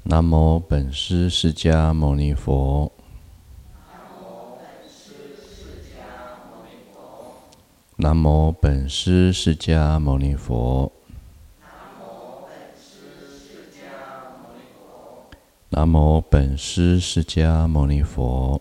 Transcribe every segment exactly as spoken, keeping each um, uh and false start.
南无本师释迦牟尼佛。南无本师释迦牟尼佛。南无本师释迦牟尼佛。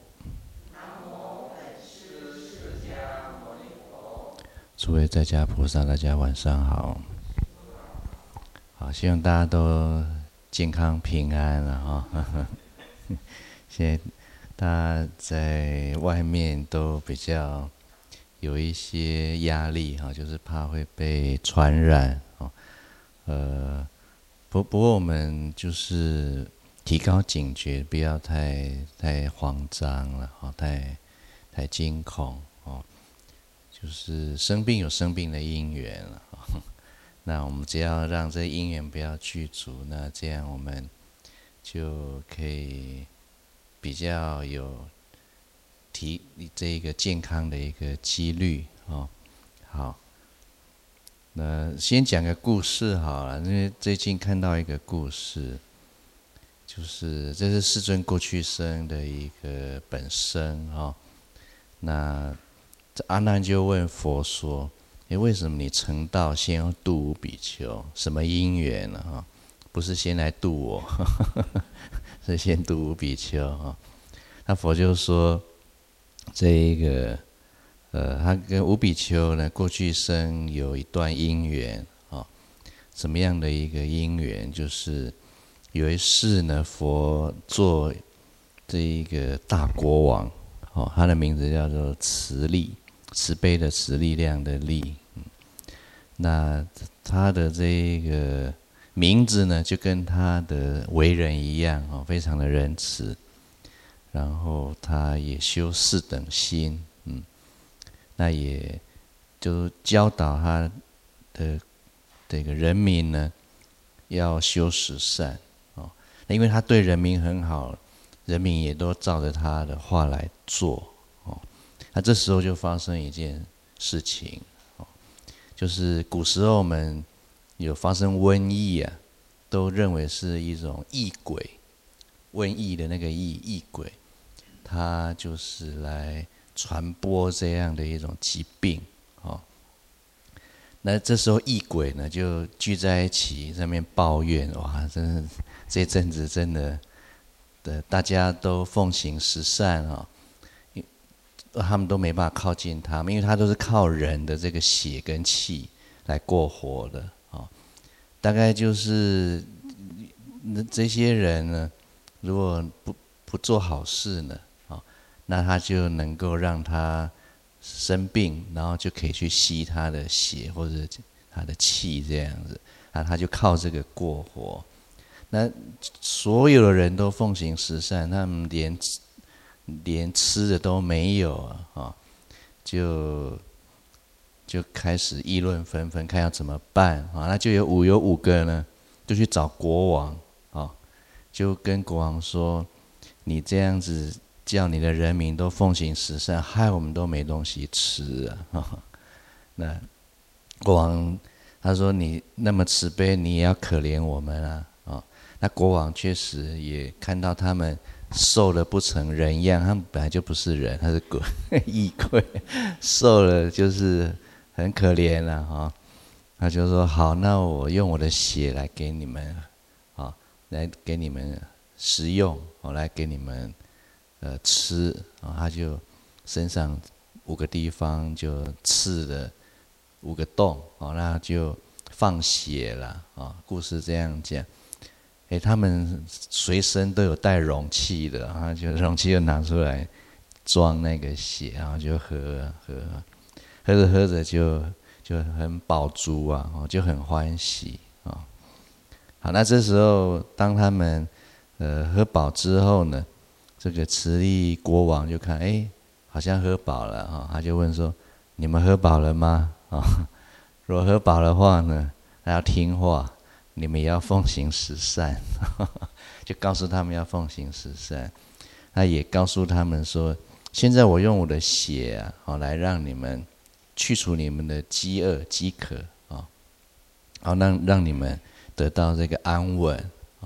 诸位在家菩萨，大家晚上好。好，希望大家都健康平安了哈。现在大家在外面都比较有一些压力哈，就是怕会被传染哦。呃，不不过我们就是提高警觉，不要太太慌张了哈，太太惊恐哦。就是生病有生病的因缘了，那我们只要让这因缘不要具足，那这样我们就可以比较有提这个健康的一个几率哦。好，那先讲个故事好了，因为最近看到一个故事，就是这是世尊过去生的一个本生哦。那阿难就问佛说：“诶，为什么你成道先要度无比丘？什么因缘呢？哈，不是先来度我，呵呵是先度无比丘哈。”那佛就说：“这一个，呃，他跟无比丘呢，过去生有一段因缘啊，什么样的一个因缘？就是有一世呢，佛做这一个大国王，哦，他的名字叫做慈力。”慈悲的慈，力量的力，嗯，那他的这个名字呢，就跟他的为人一样哦，非常的仁慈。然后他也修四等心，嗯，那也就教导他的这个人民呢，要修十善哦。那因为他对人民很好，人民也都照着他的话来做。那这时候就发生一件事情，就是古时候我们有发生瘟疫啊，都认为是一种疫鬼，瘟疫的那个疫疫鬼，它就是来传播这样的一种疾病哦。那这时候疫鬼呢就聚在一起，在那边抱怨，哇，真的这阵子真的的大家都奉行十善啊。他们都没办法靠近他们，因为他都是靠人的这个血跟气来过活的啊。大概就是这些人呢，如果不不做好事呢，啊，那他就能够让他生病，然后就可以去吸他的血或者他的气这样子，啊，他就靠这个过活。那所有的人都奉行十善，他们连连吃的都没有啊，哦，就就开始议论纷纷，看要怎么办啊？那就有五有五个呢，就去找国王啊，哦，就跟国王说：“你这样子叫你的人民都奉行十善，害我们都没东西吃啊！”哦，那国王他说：“你那么慈悲，你也要可怜我们啊！”哦，那国王确实也看到他们瘦了不成人样，他们本来就不是人，他是鬼异鬼，瘦了就是很可怜了哈。他就说：“好，那我用我的血来给你们，啊，来给你们食用，我来给你们呃吃啊。”他就身上五个地方就刺了五个洞，哦，那就放血了啊。故事这样讲。哎，他们随身都有带容器的，然后就容器就拿出来装那个血，然后就喝喝，喝着喝着就就很饱足啊，就很欢喜啊。好，那这时候当他们呃喝饱之后呢，这个慈力国王就看，哎，好像喝饱了啊，他就问说：“你们喝饱了吗？”啊，如果喝饱的话呢，那要听话。你们也要奉行十善，就告诉他们要奉行十善。那也告诉他们说，现在我用我的血啊，好来让你们去除你们的饥饿、饥渴啊，好让让你们得到这个安稳啊。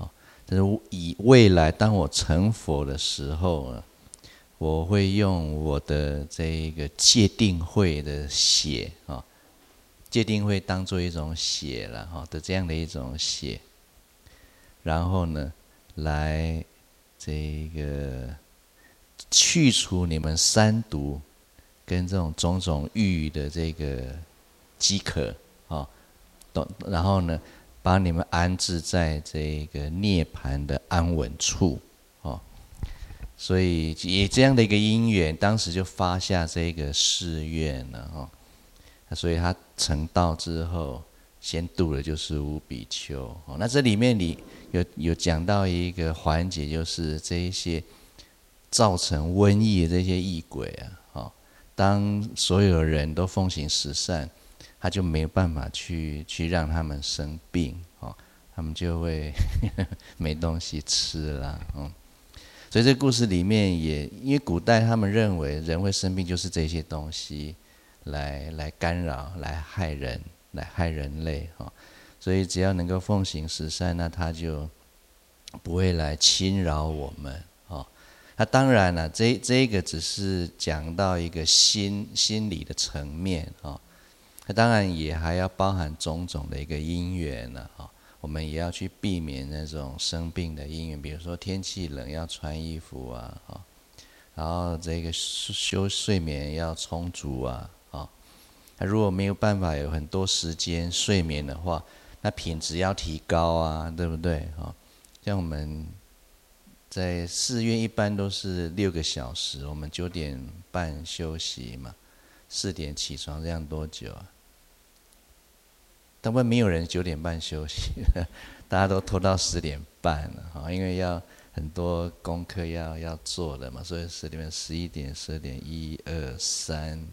但是以未来当我成佛的时候呢，我会用我的这个戒定慧的血啊，戒定慧当做一种血了哈的这样的一种血，然后呢，来这个去除你们三毒跟这种种种欲的这个饥渴啊，然后呢，把你们安置在这个涅槃的安稳处。所以以这样的一个因缘，当时就发下这个誓愿了哦。所以他成道之后，先度的就是五比丘。哦，那这里面里有有讲到一个环节，就是这一些造成瘟疫的这些异鬼啊，哦，当所有人都奉行十善，他就没有办法去去让他们生病哦，他们就会没东西吃了，嗯。所以这个故事里面也，因为古代他们认为人会生病，就是这些东西来来干扰、来害人、来害人类哈。所以只要能够奉行十善，那他就不会来侵扰我们哈。那当然了，这这个只是讲到一个心心理的层面哈。那当然也还要包含种种的一个因缘了哈。我们也要去避免那种生病的因缘，比如说天气冷要穿衣服啊，然后这个休睡眠要充足啊，那如果没有办法有很多时间睡眠的话，那品质要提高啊，对不对？像我们在寺院一般都是六个小时，我们九点半休息嘛，四点起床，这样多久啊？大部分没有人九点半休息，大家都拖到十点半了，因为要很多功课要要做的嘛，所以十点、十一点、十二点、一二三，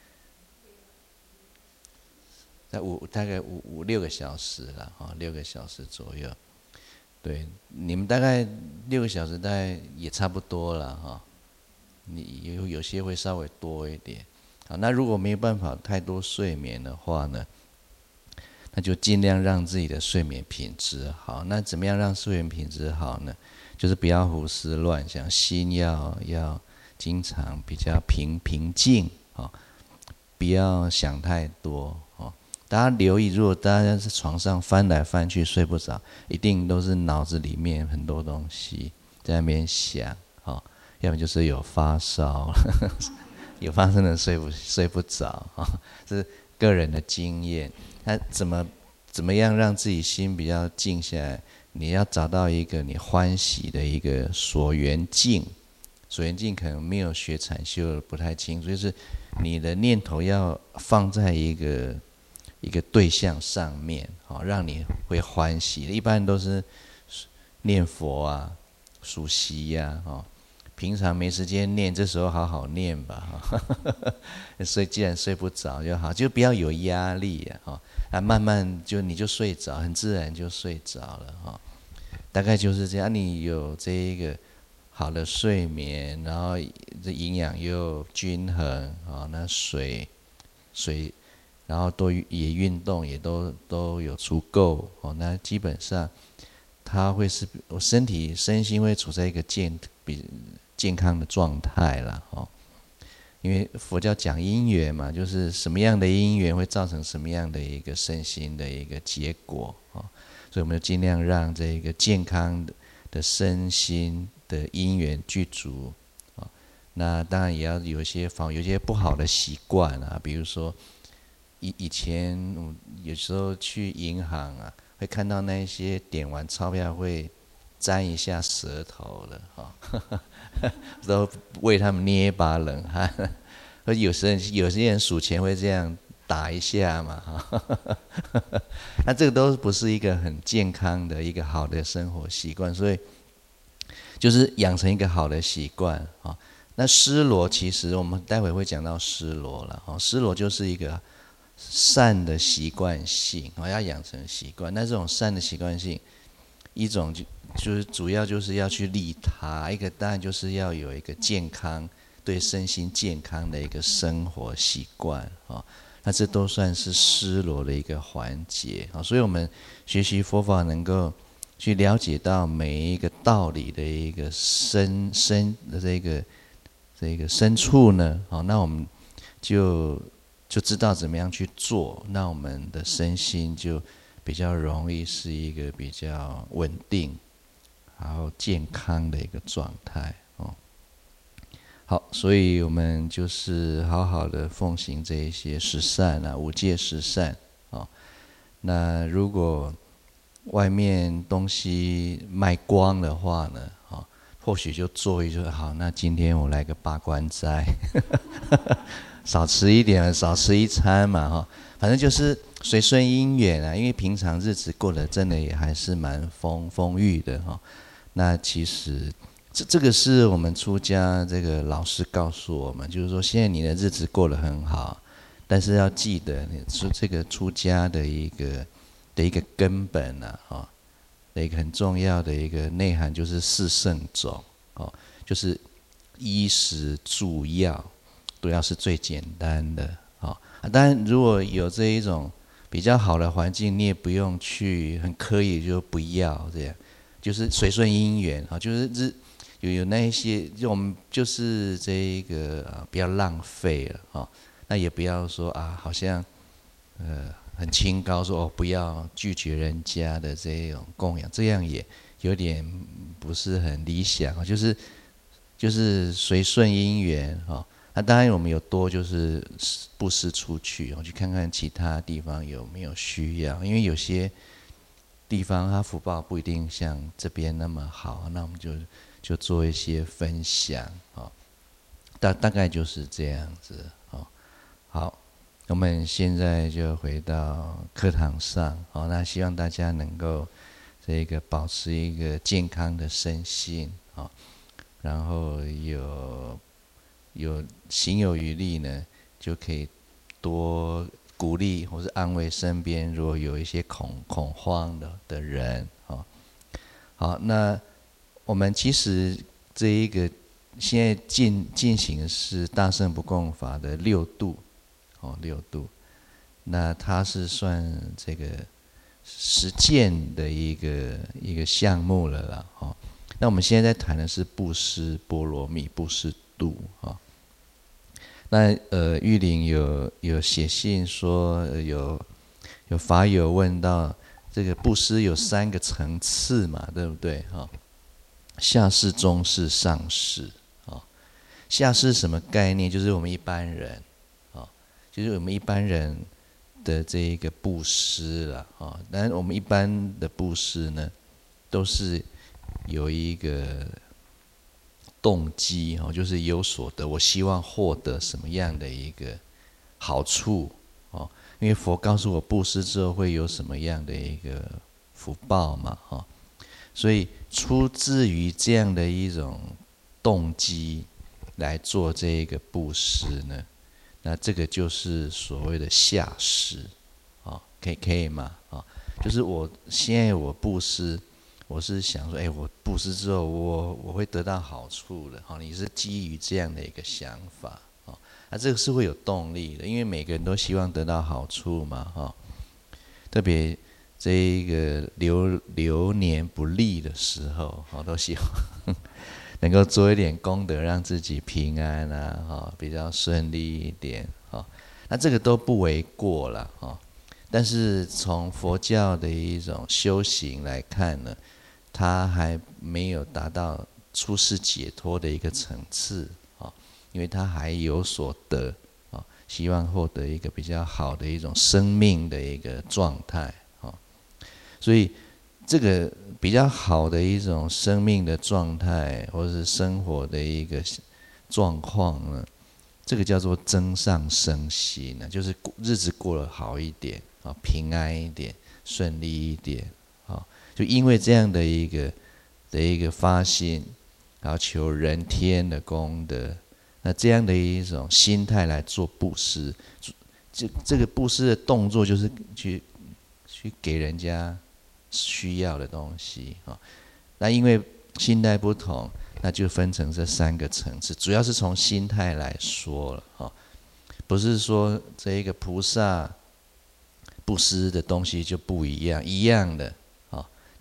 在五大概五五六个小时了，哈，六个小时左右。对，你们大概六个小时，大概也差不多了，哈。你有有些会稍微多一点，好，那如果没有办法太多睡眠的话呢？那就尽量让自己的睡眠品质好。那怎么样让睡眠品质好呢？就是不要胡思乱想，心要要经常比较平平静哦，不要想太多哦。大家留意，如果大家在床上翻来翻去睡不着，一定都是脑子里面很多东西在那边想哦，要么就是有发烧，有发生的睡不睡不着啊，这是个人的经验。那怎么怎么样让自己心比较静下来？你要找到一个你欢喜的一个所缘境。所缘境可能没有学禅修的不太清楚，就是你的念头要放在一个一个对象上面，好，让你会欢喜的。一般都是念佛啊、数息呀，哦。平常没时间念，这时候好好念吧，所以既然睡不着就好，就不要有压力啊，啊，慢慢就你就睡着，很自然就睡着了哈。大概就是这样，你有这一个好的睡眠，然后这营养又均衡啊，那水水，然后多也运动也都都有足够哦，那基本上它会是我身体身心会处在一个健比。健康的状态啦，哦，因为佛教讲因缘嘛，就是什么样的因缘会造成什么样的一个身心的一个结果，哦，所以我们就尽量让这个健康的身心的因缘具足，哦，那当然也要有一些防，有一些不好的习惯啊，比如说以以前有时候去银行啊，会看到那一些点完钞票会沾一下舌头的，哦。都为他们捏一把冷汗，而有时人有些人数钱会这样打一下嘛，那这个都不是一个很健康的一个好的生活习惯，所以就是养成一个好的习惯啊。那施罗其实我们待会会讲到施罗了，哦，施罗就是一个善的习惯性，哦，要养成习惯。那这种善的习惯性，一种就。就是主要就是要去利他，一个当然就是要有一个健康对身心健康的一个生活习惯，哦，那这都算是施罗的一个环节，哦，所以我们学习佛法能够去了解到每一个道理的一个深深的这个这个深处呢，好，那我们就就知道怎么样去做，那我们的身心就比较容易是一个比较稳定，然后健康的一个状态哦。好，所以我们就是好好的奉行这一些十善啊，五戒十善哦。那如果外面东西卖光的话呢，哦，或许就做一做好。那今天我来个八关斋，少吃一点，少吃一餐嘛，哈，反正就是随顺因缘啊。因为平常日子过得真的也还是蛮丰丰裕的哈。那其实这这个是我们出家这个老师告诉我们，就是说现在你的日子过得很好，但是要记得，你出这个出家的一个的一个根本啊，哈，的一个很重要的一个内涵就是四圣种哦，就是衣食住药都要是最简单的哦。当然，如果有这一种比较好的环境，你也不用去很刻意就不要这样，就是随顺因缘啊，就是日有有那一些，就我们就是这一个啊，不要浪费了啊，那也不要说啊，好像呃很清高说哦，不要拒绝人家的这种供养，这样也有点不是很理想啊，就是就是随顺因缘啊。那当然我们有多就是布施出去，去看看其他地方有没有需要，因为有些地方它福报不一定像这边那么好，那我们就就做一些分享啊，大大概就是这样子啊。好，我们现在就回到课堂上，好，那希望大家能够这个保持一个健康的身心啊，然后有有行有余力呢，就可以多鼓励或是安慰身边如果有一些恐恐慌的的人啊。好，那我们其实这一个现在进进行的是大乘不共法的六度哦，六度，那它是算这个实践的一个一个项目了啦哦。那我们现在在谈的是布施波罗蜜布施度啊。那呃，玉林有有写信说，呃、有有法友问到这个布施有三个层次嘛，对不对？哈、哦，下士、中士、上士。哦，下士什么概念？就是我们一般人，哦，就是我们一般人的这一个布施啦，哦，但是我们一般的布施呢，都是有一个动机哦，就是有所得，我希望获得什么样的一个好处哦？因为佛告诉我布施之后会有什么样的一个福报嘛，哈，所以出自于这样的一种动机来做这一个布施呢，那这个就是所谓的下施啊，可以可以吗？啊，就是我现在我布施。我是想说，哎，我布施之后，我我会得到好处的，哈，你是基于这样的一个想法，哦，那这个是会有动力的，因为每个人都希望得到好处嘛，哈，特别这一个流流年不利的时候，哈，都希望能够做一点功德，让自己平安啊，哈，比较顺利一点，哈，那这个都不为过了，哈，但是从佛教的一种修行来看呢，他还没有达到出世解脱的一个层次啊，因为他还有所得啊，希望获得一个比较好的一种生命的一个状态啊，所以这个比较好的一种生命的状态，或者是生活的一个状况呢，这个叫做增上生息呢，就是日子过得好一点啊，平安一点，顺利一点啊。就因为这样的一个的一个发心，然后求人天的功德，那这样的一种心态来做布施，这这个布施的动作就是去去给人家需要的东西啊。那因为心态不同，那就分成这三个层次，主要是从心态来说了啊，不是说这一个菩萨布施的东西就不一样，一样的。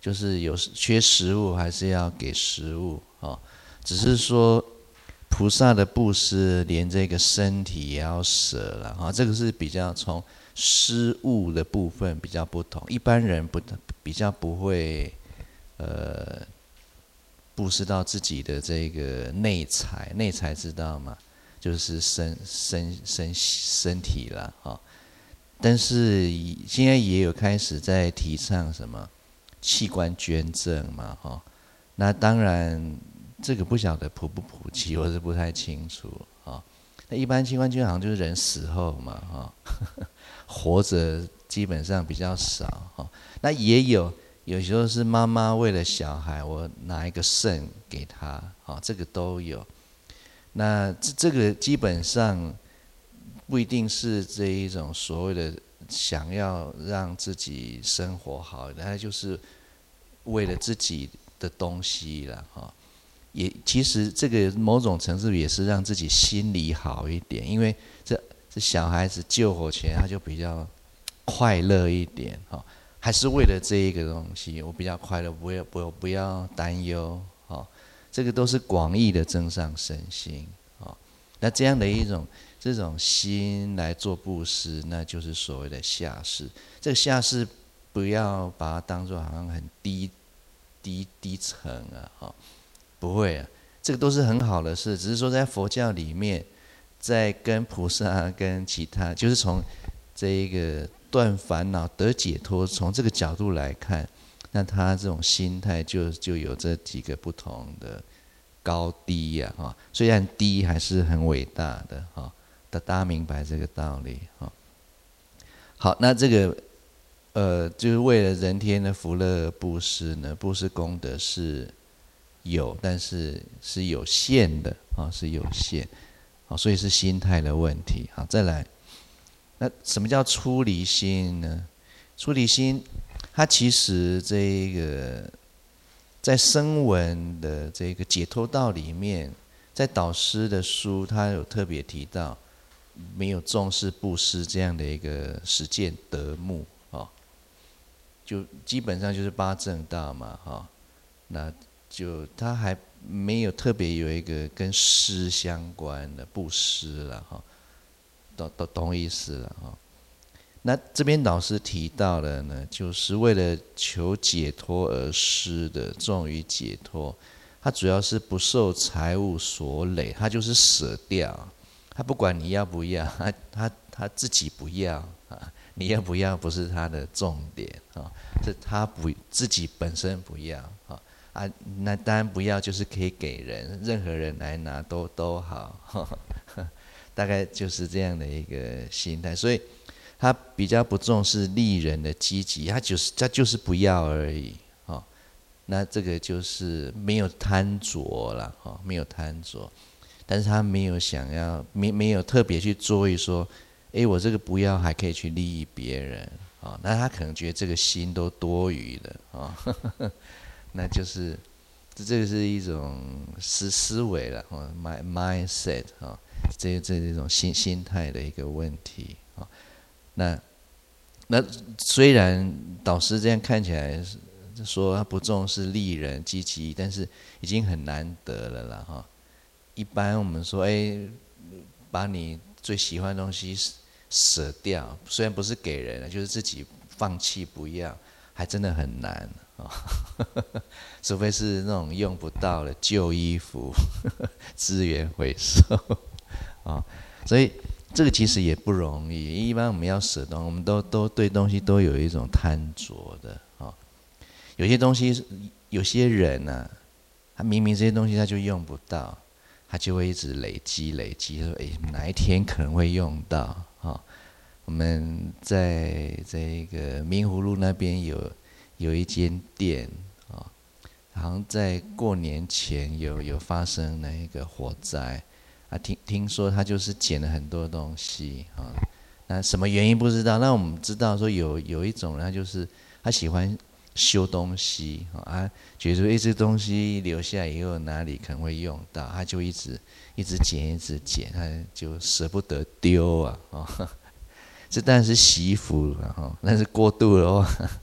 就是有缺食物还是要给食物啊，只是说菩萨的布施连这个身体也要舍了啊，这个是比较从施物的部分比较不同，一般人不比较不会呃布施到自己的这个内财，内财知道吗？就是身身身身体啦啊，但是现在也有开始在提倡什么器官捐赠嘛哈，那当然这个不晓得普不普及，我是不太清楚啊。那一般器官捐好像就是人死后嘛哈。活着基本上比较少哈，那也有有时候是妈妈为了小孩，我拿一个肾给他，啊，这个都有。那这这个基本上不一定是这一种所谓的想要让自己生活好，他就是为了自己的东西了哈。也其实这个某种程度也是让自己心里好一点，因为这。这小孩子救活起来，他就比较快乐一点哈，还是为了这一个东西，我比较快乐，不要不不要担忧哈，这个都是广义的增上身心啊。那这样的一种这种心来做布施，那就是所谓的下士。这个下士不要把它当作好像很低低低层啊哈，不会啊，这个都是很好的事，只是说在佛教里面。在跟菩萨、跟其他，就是从这一个断烦恼、得解脱，从这个角度来看，那他这种心态就就有这几个不同的高低呀、啊，哈。虽然低，还是很伟大的哈。大家明白这个道理哈。好，那这个呃，就是为了人天的福乐布施呢，布施功德是有，但是是有限的啊，是有限。所以是心态的问题。好，再来，那什么叫出离心呢？出离心，它其实这一个在声闻的这个解脱道里面，在导师的书，他有特别提到，没有重视布施这样的一个实践德目啊，就基本上就是八正道嘛，哈，那就他还。没有特别有一个跟施相关的布施了哈，懂懂懂意思了哈。那这边老师提到的呢，就是为了求解脱而施的，重于解脱。他主要是不受财物所累，他就是舍掉，他不管你要不要，他他他自己不要啊，你要不要不是他的重点啊，是他不自己本身不要啊。啊，那当然不要，就是可以给人，任何人来拿都都好，呵呵，大概就是这样的一个心态。所以他比较不重视利人的积极，他就是他就是不要而已，哦，那这个就是没有贪着了，哦，没有贪着，但是他没有想要，没没有特别去注意说，哎，我这个不要还可以去利益别人，哦，那他可能觉得这个心都多余的，哦。呵呵，那就是这这个是一种思思维了，哦 ，mind mindset 啊，这这这种心心态的一个问题啊。那那虽然导师这样看起来说他不重视利人积极，但是已经很难得了啦哈。一般我们说，哎，把你最喜欢的东西舍掉，虽然不是给人，就是自己放弃不要，还真的很难。哦，除非是那种用不到的旧衣服，资源回收啊，哦，所以这个其实也不容易。一般我们要舍东西，我们都都对东西都有一种贪着的啊，哦。有些东西，有些人啊，他明明这些东西他就用不到，他就会一直累积累积，说哎，哪一天可能会用到啊，哦。我们在这个明湖路那边有。有一间店啊，好像在过年前有有发生那个火灾啊，听听说他就是捡了很多东西啊，那什么原因不知道。那我们知道说有有一种人，他就是他喜欢修东西啊，觉得哎这东西留下来以后哪里可能会用到，他就一直一直捡一直捡，他就舍不得丢啊啊，这当然是惜福了哈，但是过度的话。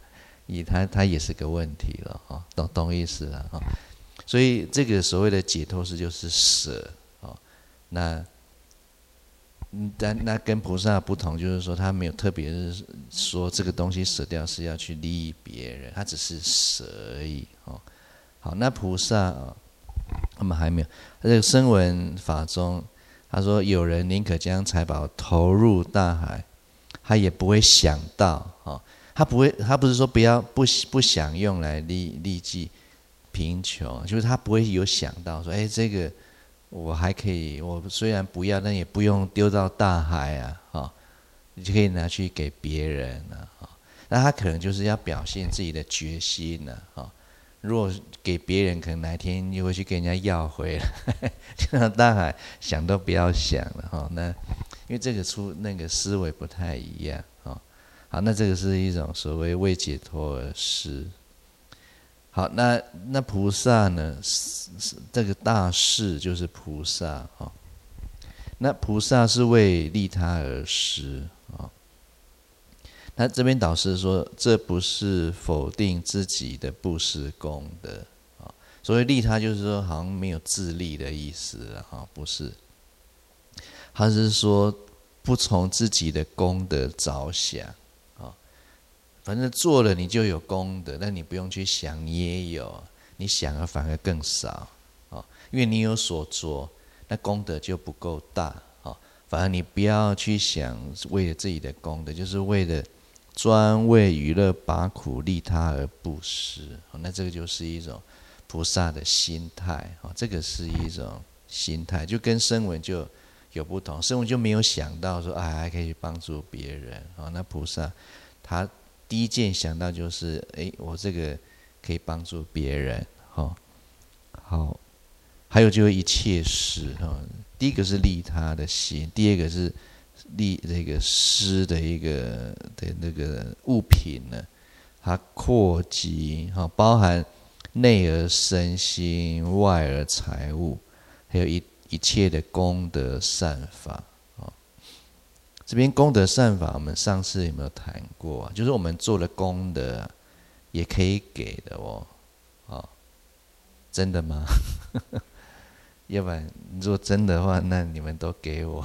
以它它也是个问题了啊，懂懂意思了啊。所以这个所谓的解脱是就是舍啊，那但那跟菩萨不同，就是说他没有特别是说这个东西舍掉是要去利益别人，他只是舍而已哦。好，那菩萨啊，我们还没有。这个声闻法中，他说有人宁可将财宝投入大海，他也不会想到哦，他不会，他不是说不要不不想用来利利济贫穷，就是他不会有想到说，哎，这个我还可以，我虽然不要，但也不用丢到大海啊，哦，你就可以拿去给别人啊，哦，那他可能就是要表现自己的决心呢，啊，哦。如果给别人，可能哪一天又会去跟人家要回来，就让大海想都不要想了哈。那因为这个出那个思维不太一样啊。好，那这个是一种所谓为解脱而施。好，那那菩萨呢？这个大士就是菩萨哈。那菩萨是为利他而施啊。那这边导师说，这不是否定自己的布施功德啊。所谓利他，就是说好像没有自利的意思了哈，不是。他是说不从自己的功德着想啊，反正做了你就有功德，但你不用去想，你也有，你想了反而更少啊，因为你有所着，那功德就不够大啊。反而你不要去想为了自己的功德，就是为了专为娱乐拔苦利他而布施，那这个就是一种菩萨的心态，这个是一种心态，就跟声闻就有不同。声闻就没有想到说，哎，还可以去帮助别人，那菩萨他第一件想到就是，哎，我这个可以帮助别人，好，还有就是一切施，第一个是利他的心，第二个是利这个施的一个的那个物品呢，它扩及哈，包含内而身心，外而财物，还有一一切的功德善法啊。这边功德善法，我们上次有没有谈过啊？就是我们做的功德也可以给的哦，啊，真的吗？要不然如果真的话，那你们都给我。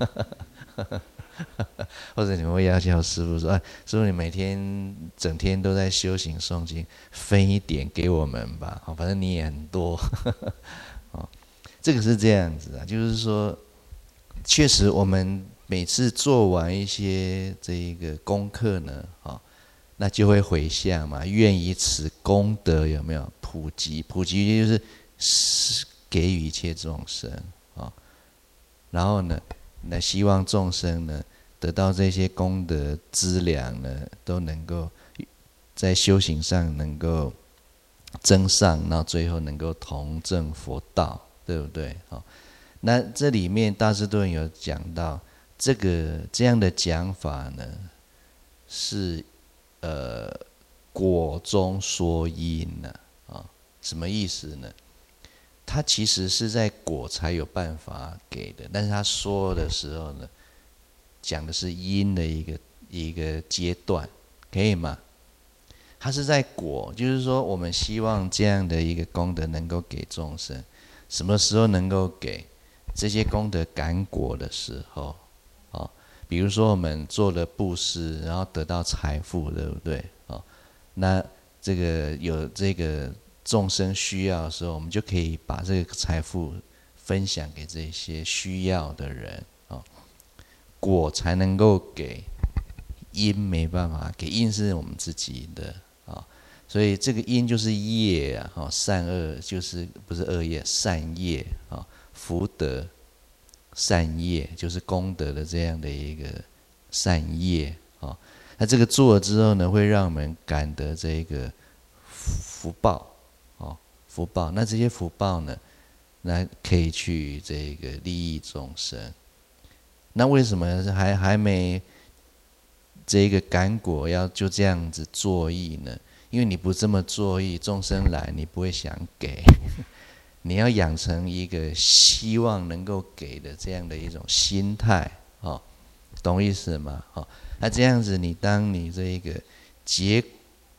或者你们会要求师父说，哎，师父你每天整天都在修行诵经，分一点给我们吧，反正你也很多。这个是这样子啊，就是说，确实我们每次做完一些这个功课呢，那就会回向嘛，愿以此功德有没有普及？普及就是给予一切众生啊，然后呢，那希望众生呢得到这些功德资粮呢，都能够在修行上能够增上，然后最后能够同证佛道，对不对？好，那这里面大智度论有讲到，这个这样的讲法呢，是呃果中说因呢，啊，什么意思呢？他其实是在果才有办法给的，但是他说的时候呢，讲的是因的一个一个阶段，可以吗？他是在果，就是说我们希望这样的一个功德能够给众生，什么时候能够给？这些功德感果的时候，哦，比如说我们做了布施，然后得到财富，对不对？哦，那这个有这个众生需要的时候，我们就可以把这个财富分享给这些需要的人，哦，果才能够给，因没办法给，因是我们自己的，哦，所以这个因就是业啊，哦，善恶就是不是恶业，善业啊，哦，福德善业就是功德的这样的一个善业啊，哦，那这个做了之后呢，会让我们感得这个福报。福报，那这些福报呢，那可以去这个利益众生。那为什么还还没这个感果要就这样子作意呢？因为你不这么作意，众生来你不会想给，你要养成一个希望能够给的这样的一种心态，哦，懂意思吗？哦，那这样子，你当你这一个结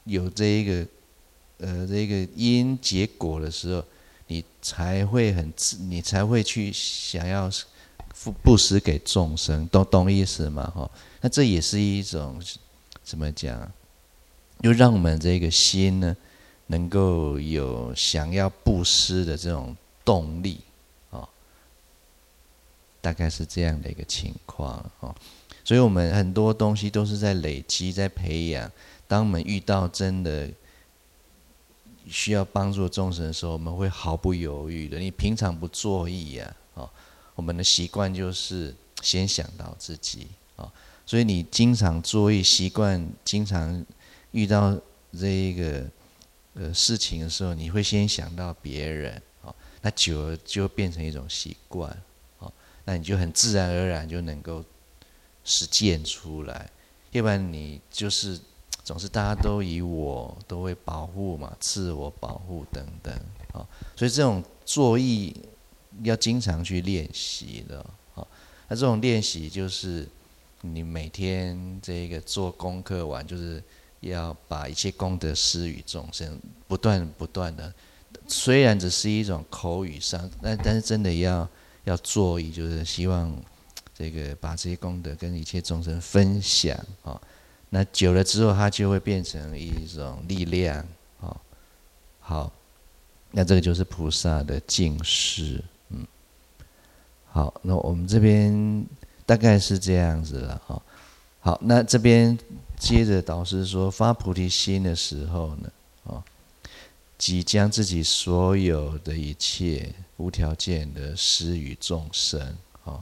有这一个呃这个因结果的时候，你才会很你才会去想要布施给众生，懂懂意思吗？哈，那这也是一种怎么讲？就让我们这个心呢，能够有想要布施的这种动力，哦，大概是这样的一个情况哦。所以我们很多东西都是在累积、在培养。当我们遇到真的需要帮助众生的时候，我们会毫不犹豫的。你平常不作意呀，哦，我们的习惯就是先想到自己，哦，所以你经常作意，习惯经常遇到这一个呃事情的时候，你会先想到别人，哦，那久了就变成一种习惯，哦，那你就很自然而然就能够实践出来。要不然你就是总是大家都以我都会保护嘛，自我保护等等，哦，所以这种作意要经常去练习的，哦，那这种练习就是你每天这个做功课完，就是要把一切功德施予众生，不断不断的，虽然只是一种口语上，但但是真的要要作意，就是希望这个把这些功德跟一切众生分享，哦，那久了之后，它就会变成一种力量，哦，好，那这个就是菩萨的净施，嗯，好，那我们这边大概是这样子了，哈，好，那这边接着导师说，发菩提心的时候呢，哦，即将自己所有的一切无条件的施予众生，哦，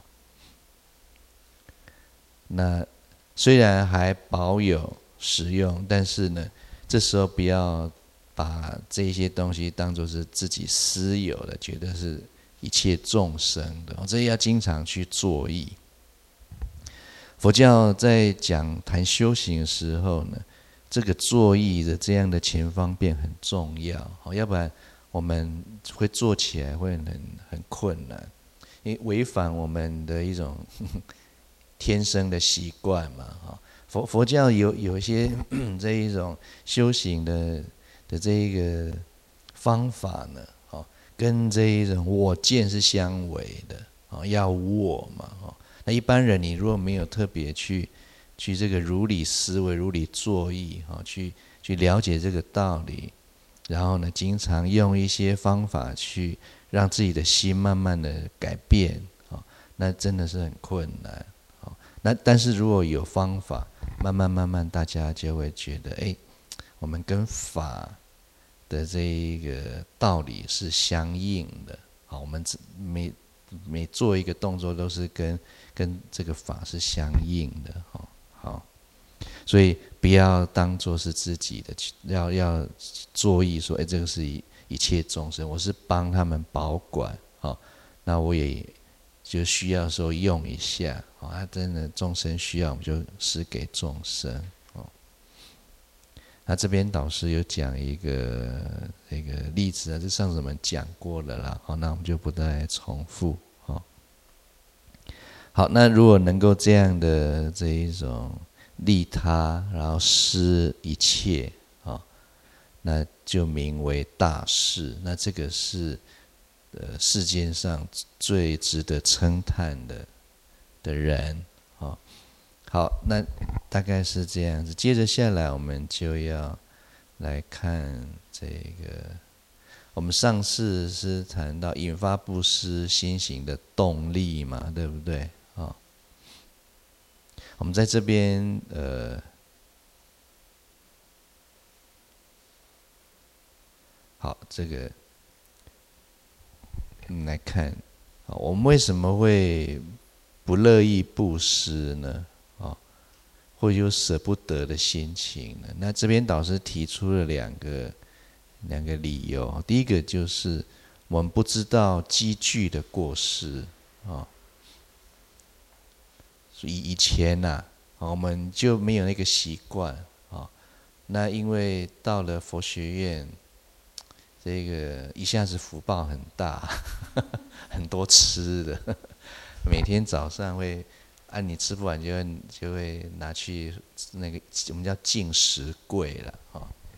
那虽然还保有实用，但是呢，这时候不要把这些东西当作是自己私有的，觉得是一切众生的，这要经常去作意。佛教在讲谈修行的时候呢，这个作意的这样的前方便很重要，要不然我们会做起来会很很困难，因为违反我们的一种呵呵天生的习惯嘛，佛佛教有有一些这一种修行的的这一个方法呢，哦，跟这一种我见是相违的，哦，要无我嘛，哦，那一般人你如果没有特别去去这个如理思维、如理作意，哦，去去了解这个道理，然后呢，经常用一些方法去让自己的心慢慢的改变，哦，那真的是很困难。那但是如果有方法，慢慢慢慢，大家就会觉得，哎，我们跟法的这一个道理是相应的。好，我们每每做一个动作都是跟跟这个法是相应的。好，好，所以不要当作是自己的，要要作意说，哎，这个是一一切众生，我是帮他们保管。好，那我也就需要时候用一下，哦，他真的众生需要，我们就施给众生，哦。那这边导师有讲一个这个例子啊，这上次我们讲过了啦，好，那我们就不再重复，哦。好，那如果能够这样的这一种利他，然后施一切，哦，那就名为大事。那这个是呃世间上最值得称叹的的人，哦，好，那大概是这样子。接着下来，我们就要来看这个。我们上次是谈到引发布施心行的动力嘛，对不对？哦，我们在这边呃，好，这个我们来看，我们为什么会不乐意布施呢？哦，会有舍不得的心情呢？那这边导师提出了两个两个理由。第一个就是我们不知道积聚的过失，哦，以以前呐，啊，我们就没有那个习惯，哦，那因为到了佛学院，这个一下子福报很大，很多吃的，每天早上会按你吃不完就会就会拿去那个我们叫进食柜了，哦，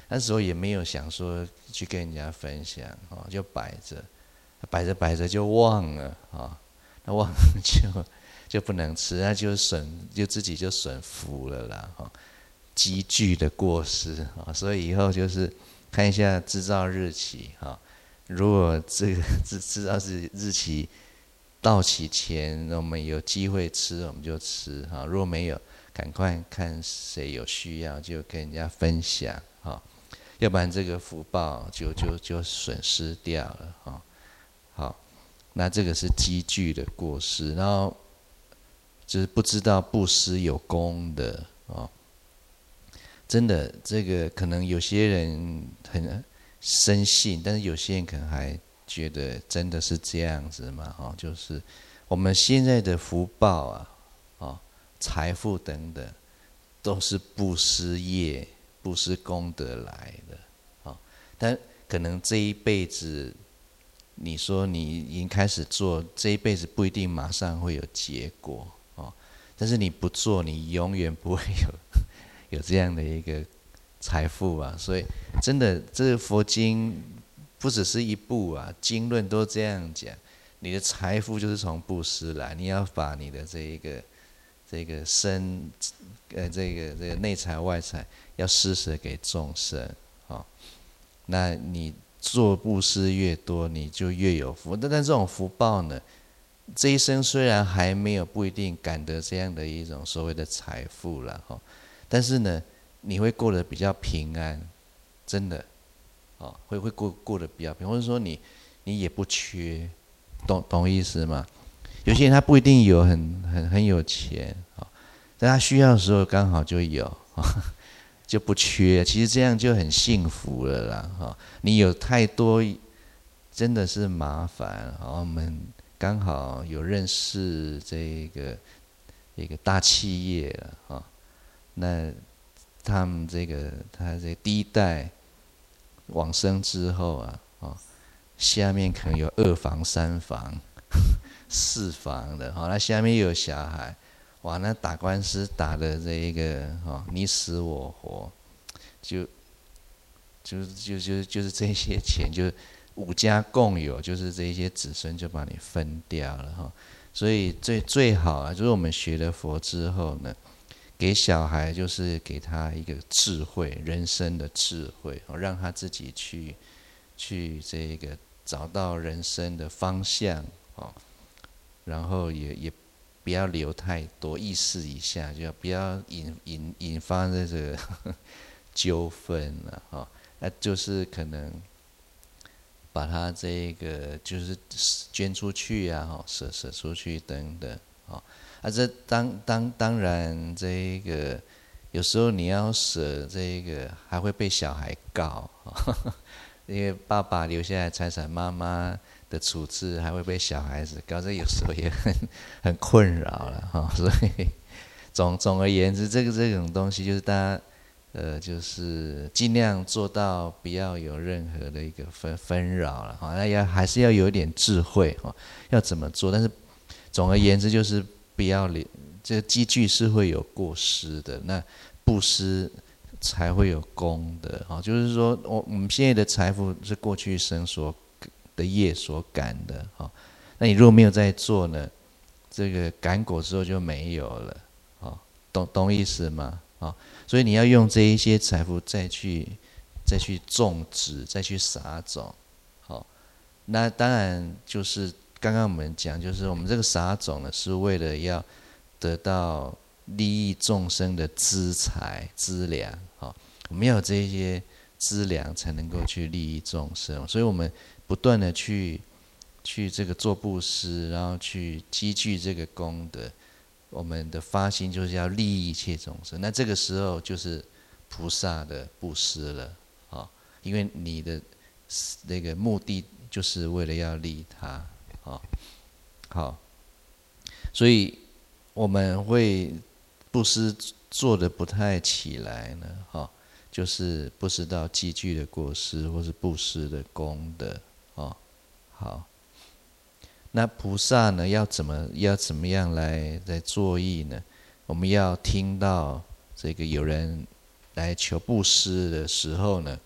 那时候也没有想说去跟人家分享，哦，就摆着，摆着摆着就忘了，哦，那忘了就就不能吃，那就损，就自己就损福了啦，哈，积聚的过失啊，所以以后就是看一下制造日期哈，如果这个制制造日日期到期前我们有机会吃，我们就吃哈，如果没有，赶快看谁有需要就跟人家分享哈，要不然这个福报就就就损失掉了哈。好，那这个是积聚的过失，然后就是不知道布施有功的哦。真的，这个可能有些人很深信，但是有些人可能还觉得真的是这样子嘛？哦，就是我们现在的福报啊，哦，财富等等，都是布施业、布施功德来的，哦，但可能这一辈子，你说你已经开始做，这一辈子不一定马上会有结果，哦，但是你不做，你永远不会有。有这样的一个财富啊，所以真的，这个佛经不只是一部啊，经论都这样讲。你的财富就是从布施来，你要把你的这一个这个身，呃，这个这个内财外财要施舍给众生，哦，那你做布施越多，你就越有福。但但这种福报呢，这一生虽然还没有不一定感得这样的一种所谓的财富了，哈。但是呢，你会过得比较平安，真的，哦，会会过过得比较平安，或者说你你也不缺，懂懂意思吗？有些人他不一定有很很很有钱，哦，但他需要的时候刚好就有，哦，就不缺。其实这样就很幸福了啦，哦，你有太多真的是麻烦。哦，我们刚好有认识这个一个大企业了，哦。那他们这个，他这第一代往生之后啊，哦，下面可能有二房、三房、四房的，哦，那下面又有小孩，哇，那打官司打的这一个，哦，你死我活，就就就就就是这些钱就五家共有，就是这些子孙就把你分掉了哈，哦，所以最最好啊，就是我们学了佛之后呢。给小孩就是给他一个智慧，人生的智慧，让他自己去去这个找到人生的方向，然后也也不要留太多，意识一下，就不要引引引发这个纠纷了，那就是可能把他这个就是捐出去啊，舍舍出去等等，啊，这当当当然，这个有时候你要舍这个，还会被小孩告，因为爸爸留下来财产，妈妈的处置还会被小孩子告，这有时候也很很困扰了哈。所以总总而言之，这个这种东西就是大家呃，就是尽量做到不要有任何的一个纷纷扰了哈。那要还是要有一点智慧哈，要怎么做？但是总而言之就是。不要连这积聚是会有过失的，那布施才会有功德，哦，就是说，我我们现在的财富是过去生所的业所感的，哦，那你如果没有在做呢，这个感果之后就没有了，哦，懂懂意思吗？哦，所以你要用这一些财富再去再去种植，再去撒种，好，哦，那当然就是。刚刚我们讲，就是我们这个撒种呢，是为了要得到利益众生的资财资粮，哦，我们要有这些资粮，才能够去利益众生。所以我们不断的去去这个做布施，然后去积聚这个功德。我们的发心就是要利益一切众生。那这个时候就是菩萨的布施了，哦，因为你的那个目的就是为了要利他。好，好，所以我们会布施做的不太起来呢，哈，就是不知道积聚的过失，或是布施的功德，哦，好，那菩萨呢，要怎么要怎么样来来作意呢？我们要听到这个有人来求布施的时候呢，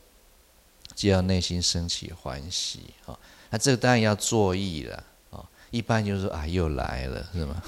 就要内心升起欢喜啊。那这个当然要作意了啊，一般就是说啊又来了是吗？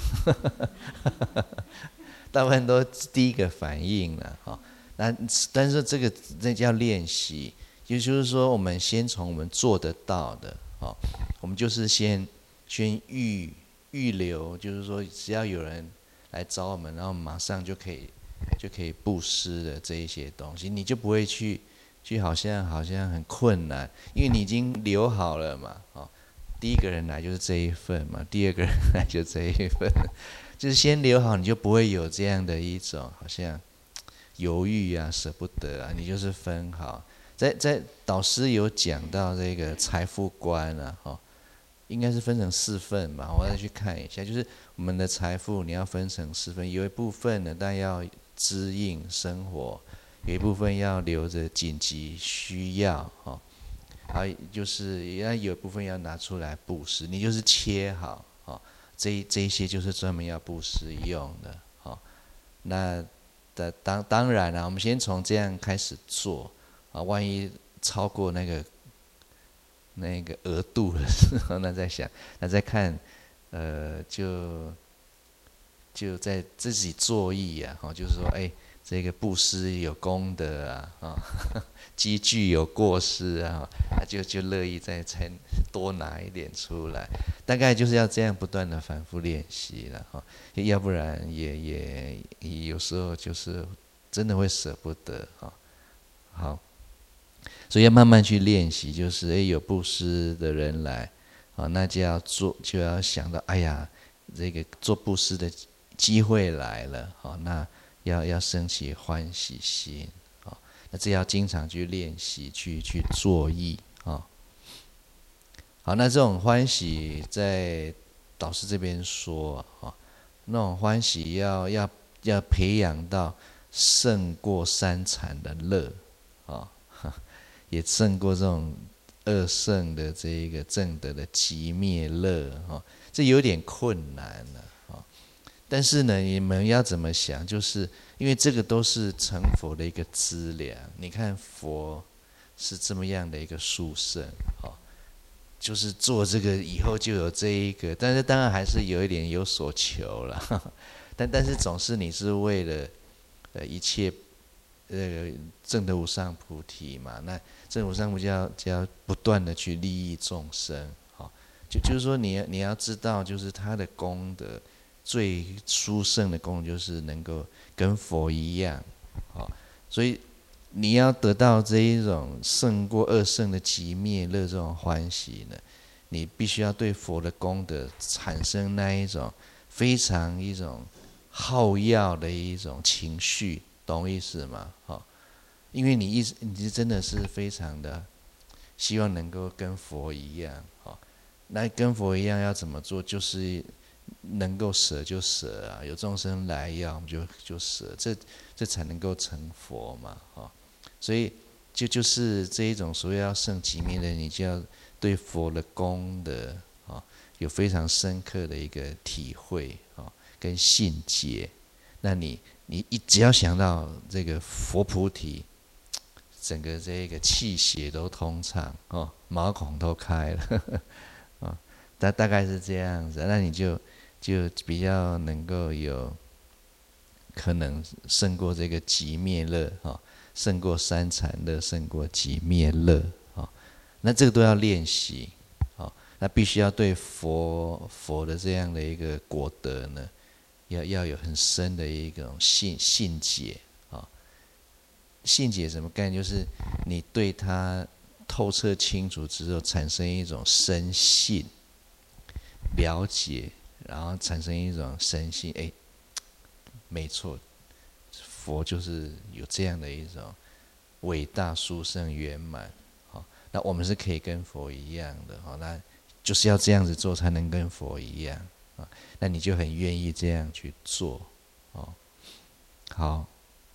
大部分都第一个反应了啊。那但是这个这叫练习，也就是说我们先从我们做得到的啊，我们就是先先预预留，就是说只要有人来找我们，然后马上就可以就可以布施的这一些东西，你就不会去去好像好像很困难，因为你已经留好了嘛，哦，第一个人来就是这一份嘛，第二个人来就这一份，就是先留好，你就不会有这样的一种好像犹豫啊、舍不得啊，你就是分好。在在导师有讲到这个财富观啊，哦，应该是分成四份吧，我再去看一下，就是我们的财富你要分成四份，有一部分呢，但要支应生活。有一部分要留着紧急需要，哦，还有就是要有一部分要拿出来布施，你就是切好，哦，这这一些就是专门要布施用的，哦，那的当当然了，我们先从这样开始做，啊，万一超过那个那个额度的时候，那再想，那再看，呃，就就在自己作意啊，哦，就是说，哎。这个布施有功德啊，啊，积聚有过失啊，就就乐意再再多拿一点出来，大概就是要这样不断的反复练习了哈，要不然也也也有时候就是真的会舍不得哈。好，所以要慢慢去练习，就是哎有布施的人来，啊，那就要做就要想到，哎呀，这个做布施的机会来了，好那。要要升起欢喜心啊，那这要经常去练习，去去作意啊。好，那这种欢喜在导师这边说啊，那种欢喜要要要培养到胜过三禅的乐啊，也胜过这种二圣的这一个正德的寂灭乐啊，这有点困难了。但是呢，你们要怎么想？就是因为这个都是成佛的一个资粮。你看佛是这么样的一个殊胜，哦，就是做这个以后就有这一个，但是当然还是有一点有所求了。但但是总是你是为了呃一切呃证得无上菩提嘛，那证得无上菩提就要就要不断的去利益众生，哦，就就是说你你要知道，就是他的功德。最殊胜的功能就是能够跟佛一样，哦，所以你要得到这一种胜过二圣的寂灭乐这种欢喜呢，你必须要对佛的功德产生那一种非常一种好要的一种情绪，懂我意思吗？哦，因为你意思你真的是非常的希望能够跟佛一样，哦，那跟佛一样要怎么做？就是能够舍就舍啊，有众生来要我们就就舍，这这才能够成佛嘛，哦，所以就就是这一种所谓要胜寂灭的，你就要对佛的功德啊有非常深刻的一个体会啊跟信解，那你你一只要想到这个佛菩提，整个这个气血都通畅哦，毛孔都开了啊，大大概是这样子，那你就。就比较能够有可能胜过这个寂灭乐啊，胜过三禅乐，胜过寂灭乐啊。那这个都要练习啊，那必须要对佛佛的这样的一个果德呢，要要有很深的一种信信解啊。信解什么概念？就是你对他透彻清楚之后，产生一种深信了解。然后产生一种深信，哎，没错，佛就是有这样的一种伟大殊胜圆满，好，那我们是可以跟佛一样的，好，那就是要这样子做才能跟佛一样啊，那你就很愿意这样去做，哦，好，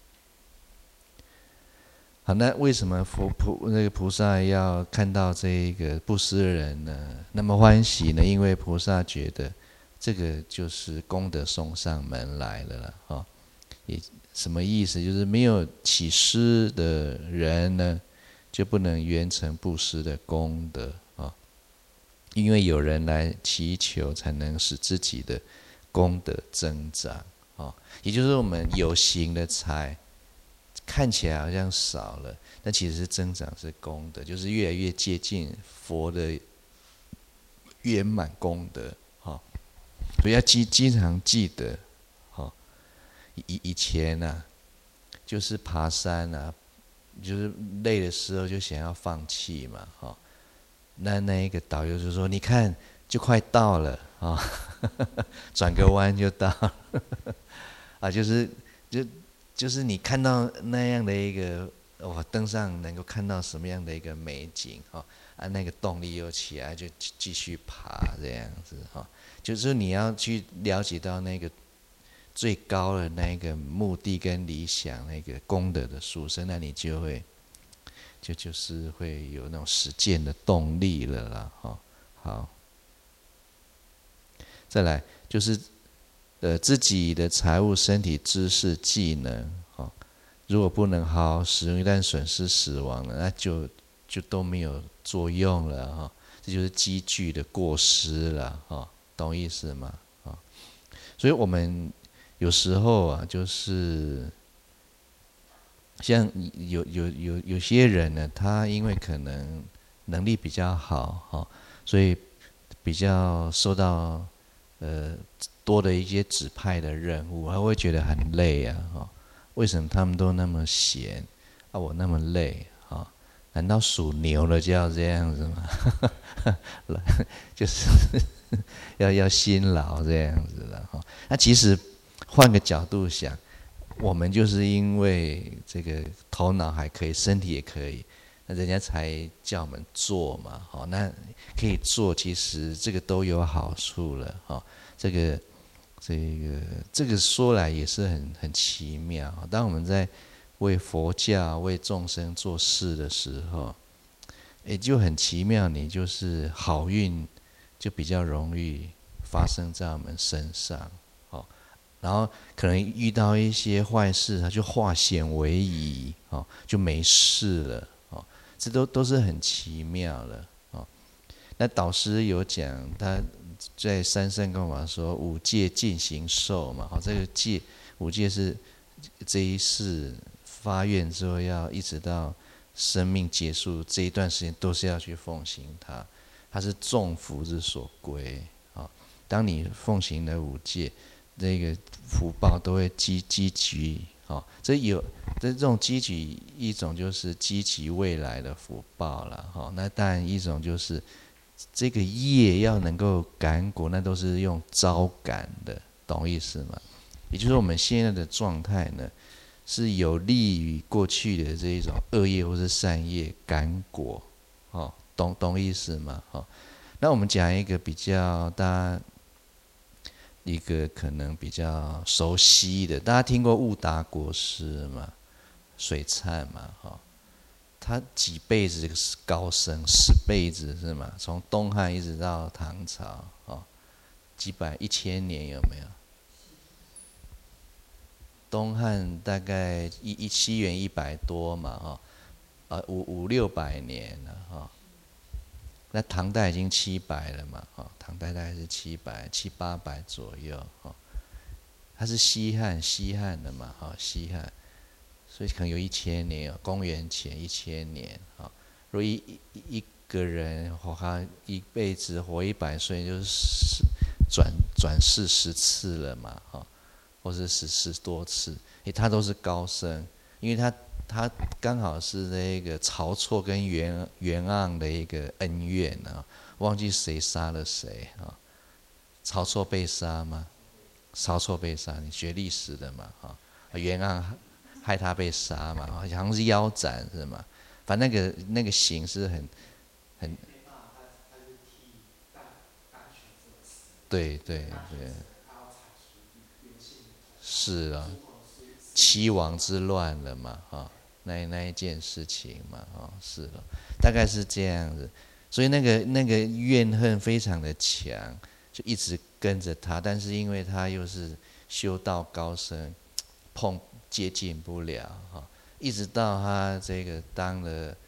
好，那为什么佛菩那个菩萨要看到这一个布施人呢，那么欢喜呢？因为菩萨觉得。这个就是功德送上门来了啦，哦，也什么意思？就是没有起施的人呢， 就不能圆成布施的功德啊。因为有人来祈求，才能使自己的功德增长啊。也就是我们有形的财看起来好像少了，但其实是增长是功德，就是越来越接近佛的圆满功德啊。所以要经经常记得，哈，以以前啊，就是爬山啊，就是累的时候就想要放弃嘛，哈。那那一个导游就说：“你看，就快到了啊，转个弯就到了啊，就是就就是你看到那样的一个，哇，登上能够看到什么样的一个美景啊，啊，那个动力又起来，就继续爬这样子哈。”就是你要去了解到那个最高的那个目的跟理想，那个功德的殊胜，那你就会就就是会有那种实践的动力了啦，哈。好，再来就是呃自己的财务、身体、知识、技能，哈，如果不能好好使用，一旦损失死亡了，那就就都没有作用了哈。这就是积聚的过失了哈。懂意思吗？啊，所以我们有时候啊，就是像有有有有些人呢，他因为可能能力比较好哈，所以比较受到呃多的一些指派的任务，他会觉得很累啊哈。为什么他们都那么闲啊，我那么累啊？难道属牛的就要这样子吗？就是要要辛劳这样子了哈。那其实换个角度想，我们就是因为这个头脑还可以，身体也可以，那人家才叫我们做嘛。好，那可以做，其实这个都有好处了哈。这个这个这个说来也是很很奇妙。当我们在为佛教、为众生做事的时候，也就很奇妙，你就是好运就比较容易发生在我们身上，哦，然后可能遇到一些坏事，它就化险为夷，哦，就没事了，哦，这都都是很奇妙的，哦。那导师有讲，他在三圣跟我们说，五戒尽行受嘛，哦，这个戒五戒是这一世发愿之后，要一直到生命结束这一段时间，都是要去奉行它。它是众福之所归啊！当你奉行了五戒，这个福报都会积积聚啊。这有这这种积聚，一种就是积集未来的福报了哈。那当然一种就是这个业要能够感果，那都是用招感的，懂意思吗？也就是我们现在的状态呢，是有利于过去的这一种恶业或是善业感果，哦，懂懂意思吗？哦，那我们讲一个比较大家一个可能比较熟悉的，大家听过悟达国师吗？水忏嘛，哈，他几辈子是高僧，十辈子是吗？从东汉一直到唐朝，哦，几百一千年有没有？东汉大概一一西元一百多嘛，哈，呃五五六百年了，哈。那唐代已经七百了嘛，哈，唐代大概是七百七八百左右，哈。它是西汉西汉的嘛，哈，西汉，所以可能有一千年，公元前一千年，哈。如果一一一个人活他一辈子活一百岁，就是转转世十次了嘛，哈。或是十十多次，诶，他都是高僧，因为他他刚好是那个晁错跟袁袁盎的一个恩怨啊，忘记谁杀了谁啊？晁错被杀吗？晁错被杀，你学历史的嘛啊？袁盎害他被杀嘛，好像是腰斩是吗？反正那个那个刑是很很，对对对。是啊，七王之乱了嘛，哈，那那一件事情嘛，哈，是了，大概是这样子，所以那个那个怨恨非常的强，就一直跟着他，但是因为他又是修道高僧，碰接近不了哈，一直到他这个当了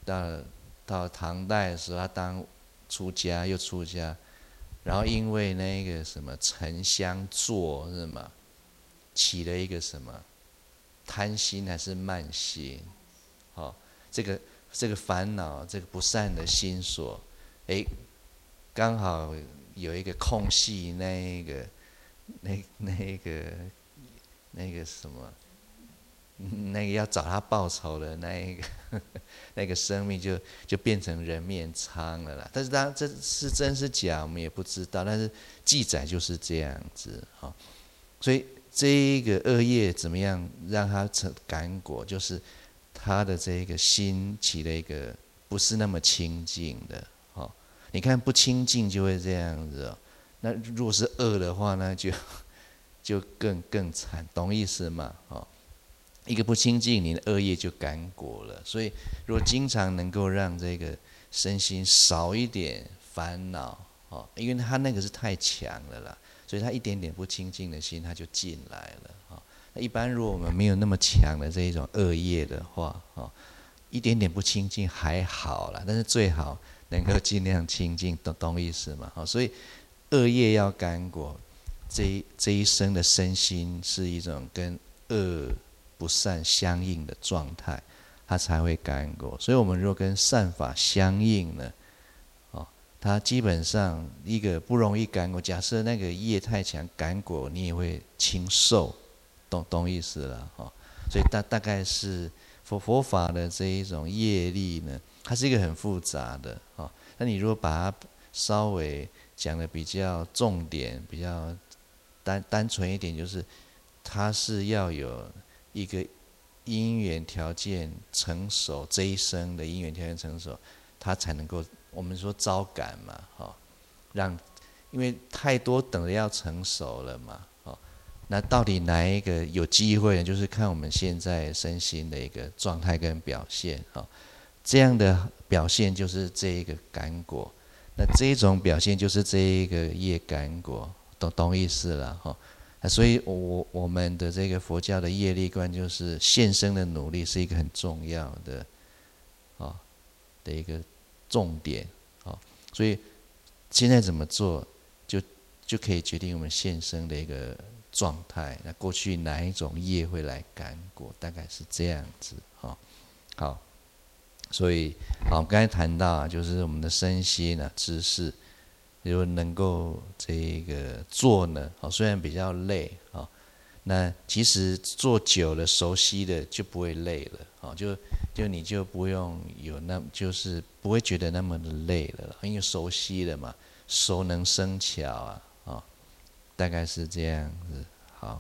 到了到唐代的时候，他当出家又出家，然后因为那个什么沉香座是吗？起了一个什么贪心还是慢心？哦，这个这个烦恼，这个不善的心所，哎，刚好有一个空隙，那一个那那个那个什么，那个要找他报仇的那一个那个生命就就变成人面疮了啦。但是当然这是真是假，我们也不知道。但是记载就是这样子哈、哦，所以这一个恶业怎么样让他成感果，就是他的这个心起了一个不是那么清净的。哦，你看不清净就会这样子哦。那如果是恶的话呢，就就更更惨，懂意思吗？哦，一个不清净，你的恶业就感果了。所以，如果经常能够让这个身心少一点烦恼，哦，因为他那个是太强了啦，所以他一点点不清净的心，他就进来了。哦，那一般如果我们没有那么强的这一种恶业的话，哦，一点点不清净还好啦，但是最好能够尽量清净，懂懂意思吗？哦，所以恶业要感果，这一这一生的身心是一种跟恶不善相应的状态，它才会感果。所以我们若跟善法相应呢，哦，它基本上一个不容易感果。假设那个业太强，感果你也会轻受，懂懂意思了哈、哦。所以大大概是佛佛法的这一种业力呢，它是一个很复杂的哦。那你如果把它稍微讲的比较重点，比较单单纯一点，就是它是要有一个因缘条件成熟，这一生的因缘条件成熟，它才能够我们说招感嘛，哦，让因为太多等着要成熟了嘛，哦，那到底哪一个有机会呢？就是看我们现在身心的一个状态跟表现，哦，这样的表现就是这一个感果，那这一种表现就是这一个业感果，懂懂意思了哈。所以我我们的这个佛教的业力观，就是现生的努力是一个很重要的，哦，的一个重点，哦，所以现在怎么做，就就可以决定我们现生的一个状态。那过去哪一种业会来感果，大概是这样子，哦，好。所以，好，刚才谈到啊，就是我们的身心啊、知识，如果能够这个做呢，哦，虽然比较累啊，哦，那其实做久了、熟悉的就不会累了，哦，就就你就不用有那，就是不会觉得那么的累了，因为熟悉了嘛，熟能生巧啊，哦，大概是这样子。好，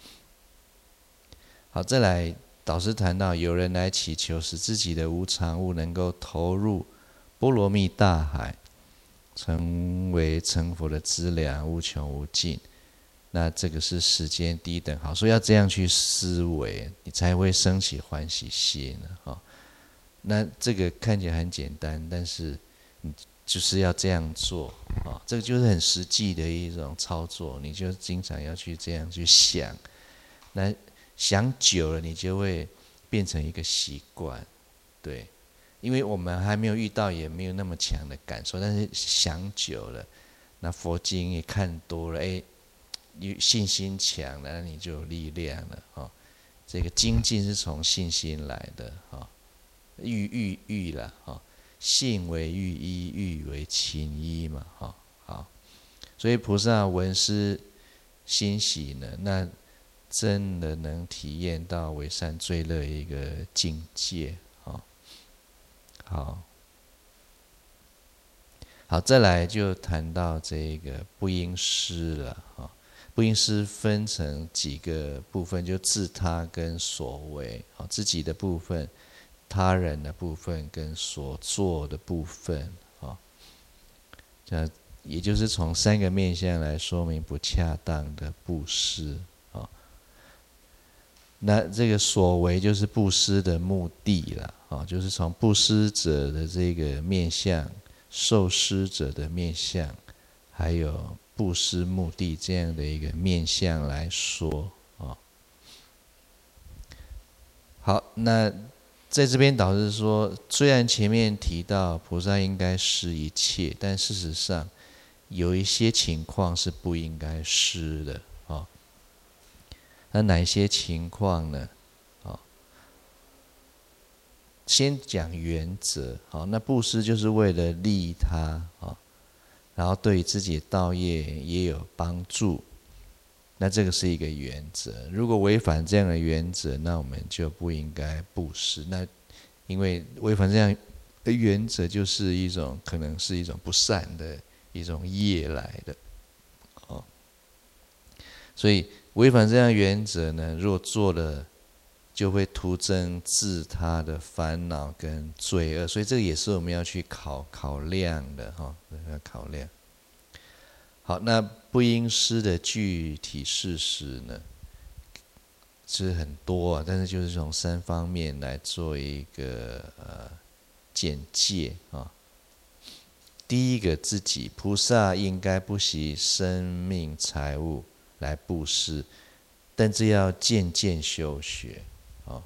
好，再来。导师谈到，有人来祈求使自己的无常物能够投入波罗蜜大海，成为成佛的资粮，无穷无尽。那这个是时间低等，好，所以要这样去思维，你才会升起欢喜心啊。那这个看起来很简单，但是你就是要这样做啊，这个就是很实际的一种操作，你就经常要去这样去想，那。想久了，你就会变成一个习惯，对，因为我们还没有遇到，也没有那么强的感受，但是想久了，那佛经也看多了，哎，信心强了，那你就有力量了，哦，这个精进是从信心来的，哦，欲欲欲了，哦，信为欲依，欲为亲依嘛，哦，好，所以菩萨闻思欣喜呢，那。真的能体验到为善最乐一个境界，好，好，好，再来就谈到这个不应施了，哈，不应施分成几个部分，就自他跟所为，好，自己的部分、他人的部分跟所做的部分，好，这也就是从三个面向来说明不恰当的布施。那这个所为就是布施的目的了，啊，就是从布施者的这个面向、受施者的面向，还有布施目的这样的一个面向来说，啊，好，那在这边导师说，虽然前面提到菩萨应该施一切，但事实上有一些情况是不应该施的啊。那哪一些情况呢？啊，先讲原则。好，那布施就是为了利他啊，然后对自己的道业也有帮助。那这个是一个原则，如果违反这样的原则，那我们就不应该布施。那因为违反这样的原则，就是一种可能是一种不善的一种业来的，哦。所以违反这样的原则呢，如果做了，就会徒增自他的烦恼跟罪恶。所以这个也是我们要去考考量的，哈，要考量。好，那不应施的具体事实呢，是很多啊，但是就是从三方面来做一个呃简介啊。第一个，自己菩萨应该不惜生命财物来布施，但这要渐渐修学啊，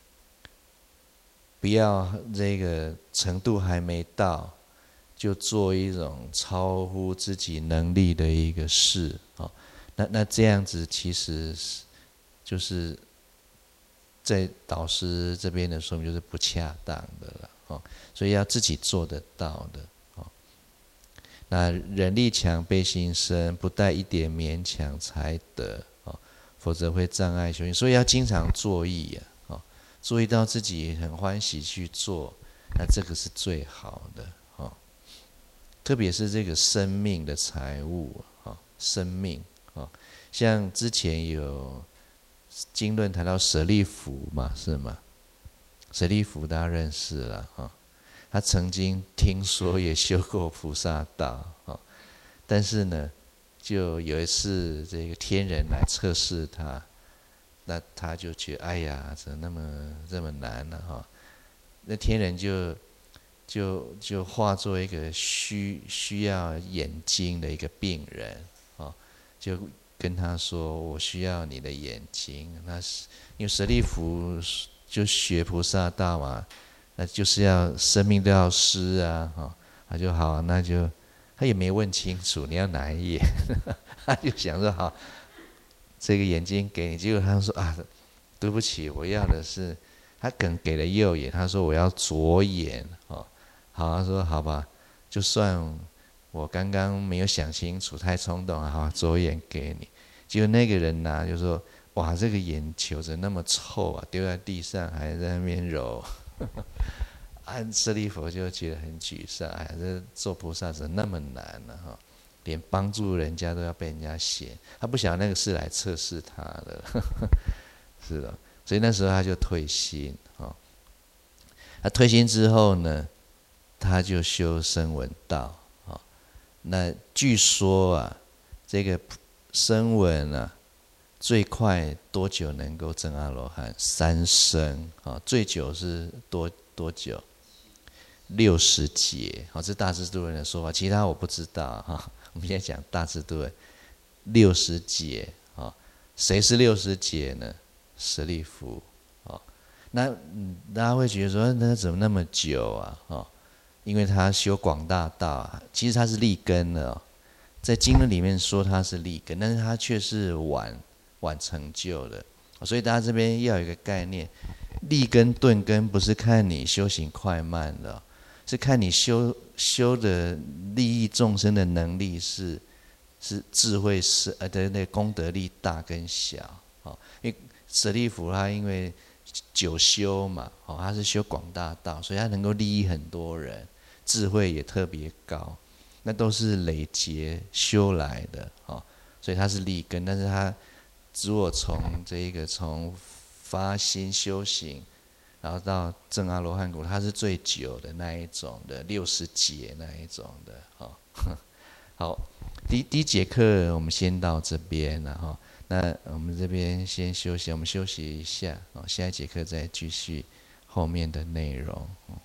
不要这个程度还没到，就做一种超乎自己能力的一个事啊，那那这样子其实是就是在导师这边的说明就是不恰当的了啊，所以要自己做得到的啊。那人力强悲心生，不带一点勉强才得啊，否则会障碍修行。所以要经常作意啊，作意到自己很欢喜去做，那这个是最好的。特别是这个生命的财物啊，生命啊，像之前有经论谈到舍利弗嘛，是吗？舍利弗大家认识了啊，他曾经听说也修过菩萨道啊，但是呢，就有一次这个天人来测试他，那他就觉得哎呀，怎么那么这么难呢？哈，那天人就。就就化作一个需需要眼睛的一个病人，哦，就跟他说：“我需要你的眼睛。”那是因为舍利弗就学菩萨道嘛，那就是要生命都要施啊，哈，他就好，那就他也没问清楚你要哪一眼，他就想说好，这个眼睛给你。结果他说啊，对不起，我要的是，他可能给了右眼，他说我要左眼，哦。好，他说好吧，就算我刚刚没有想清楚，太冲动了，好，左眼给你。结果那个人拿就说：“哇，这个眼球怎么那么臭啊？丢在地上还在那边揉。”安舍利弗就觉得很沮丧，哎，这做菩萨怎么那么难呢？哈，连帮助人家都要被人家嫌，他不晓得那个是来测试他的，是的，所以那时候他就退心啊。他退心之后呢？他就修声闻道啊，那据说啊，这个声闻啊，最快多久能够证阿罗汉？三生啊，最久是多多久？六十劫啊，这大智度论的说法，其他我不知道哈。我们现在讲大智度论，六十劫啊，谁是六十劫呢？舍利弗啊，那大家会觉得说，那怎么那么久啊？啊？因为他修广大道，其实他是立根的哦，在经论里面说他是立根，但是他却是晚晚成就的，所以大家这边要有一个概念，立根顿根不是看你修行快慢的，是看你修修的利益众生的能力是是智慧是呃的那功德力大跟小哦，因为舍利弗他因为久修嘛，哦，他是修广大道，所以他能够利益很多人。智慧也特别高，那都是累劫修来的，哦，所以他是立根。但是他如果从这一个从发心修行，然后到证阿罗汉果，他是最久的那一种的，六十劫那一种的，哦，好，第第一节课我们先到这边了哈，那我们这边先休息，我们休息一下，哦，下一节课再继续后面的内容。